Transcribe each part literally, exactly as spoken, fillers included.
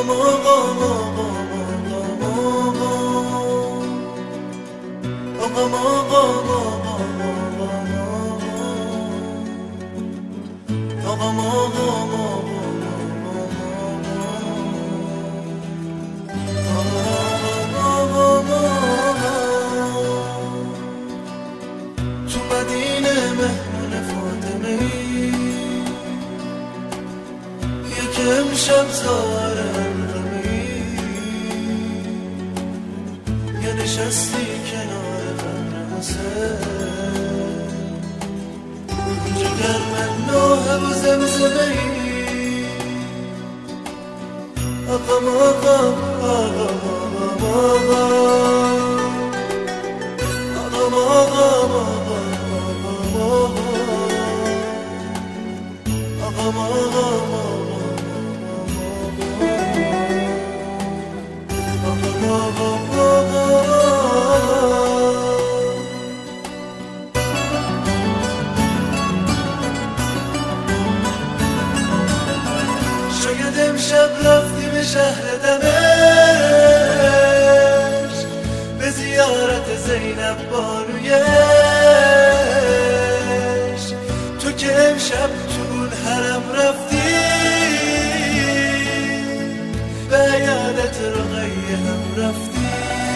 آقام آقام آقام آقام آقام تو مدینه مهمون فاطمه ای یک امشب زار الغمی یه نشستی کنار قبر حسین جگر من نوحه و زمزمه ای آقام آقام آقام آقام آقام آقام آقام شاید امشب رفتی به شهر دمشق به زیارت زینب بانویش تو که امشب تو اون حرم رفتی به عیادت رقیه هم رفتی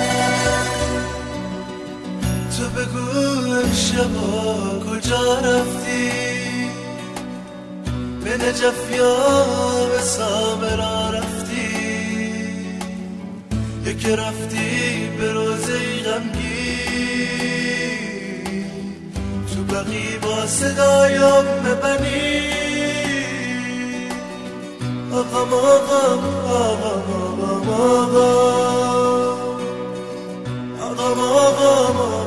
تو بگو امشبا کجا رفتی به نجف یا به سامرا رفتی یکی رفتی به روزه غمگین تو بقی با صدایم ببنی آقام آقام آقام آقام آقام آقام